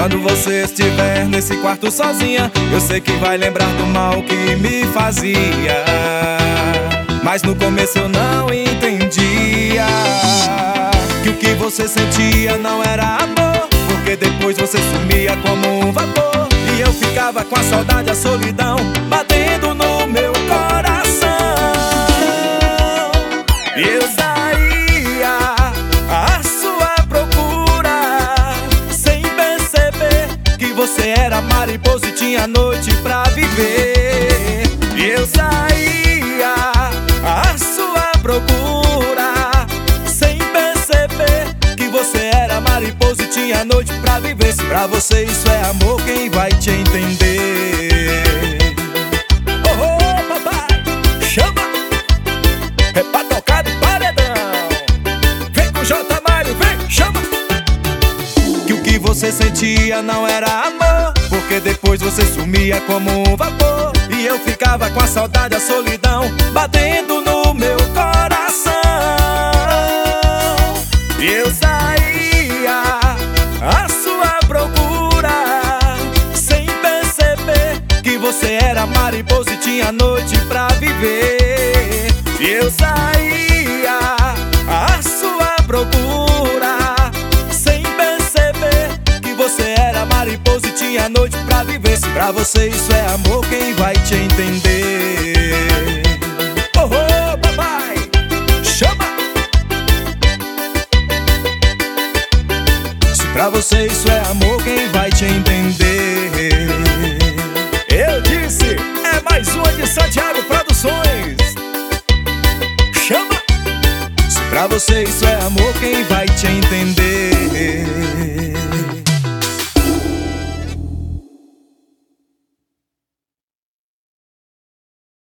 Quando você estiver nesse quarto sozinha, eu sei que vai lembrar do mal que me fazia, mas no começo eu não entendia que o que você sentia não era amor, porque depois você sumia como um vapor, e eu ficava com a saudade, a solidão batendo no meu coração. E eu saía à sua procura, sem perceber que você era mariposa e tinha noite pra viver. E eu saía à sua procura, sem perceber que você era mariposa e tinha noite pra viver. Se pra você isso é amor, quem vai te entender? Oh, oh, papai, chama! É pra tocar de paredão. Vem com J. Mário, vem, chama! Que o que você sentia não era amor, porque depois você sumia como um vapor, e eu ficava com a saudade, a solidão batendo no meu coração. E eu saía à sua procura, sem perceber que você era mariposa e tinha noite pra viver. E eu saía à sua procura, sem perceber que você era mariposa e tinha noite pra viver. Se pra você isso é amor, quem vai te entender? Oh, oh, papai, chama! Se pra você isso é amor, quem vai te entender? Eu disse, é mais uma de Santiago Produções. Chama! Se pra você isso é amor, quem vai te entender?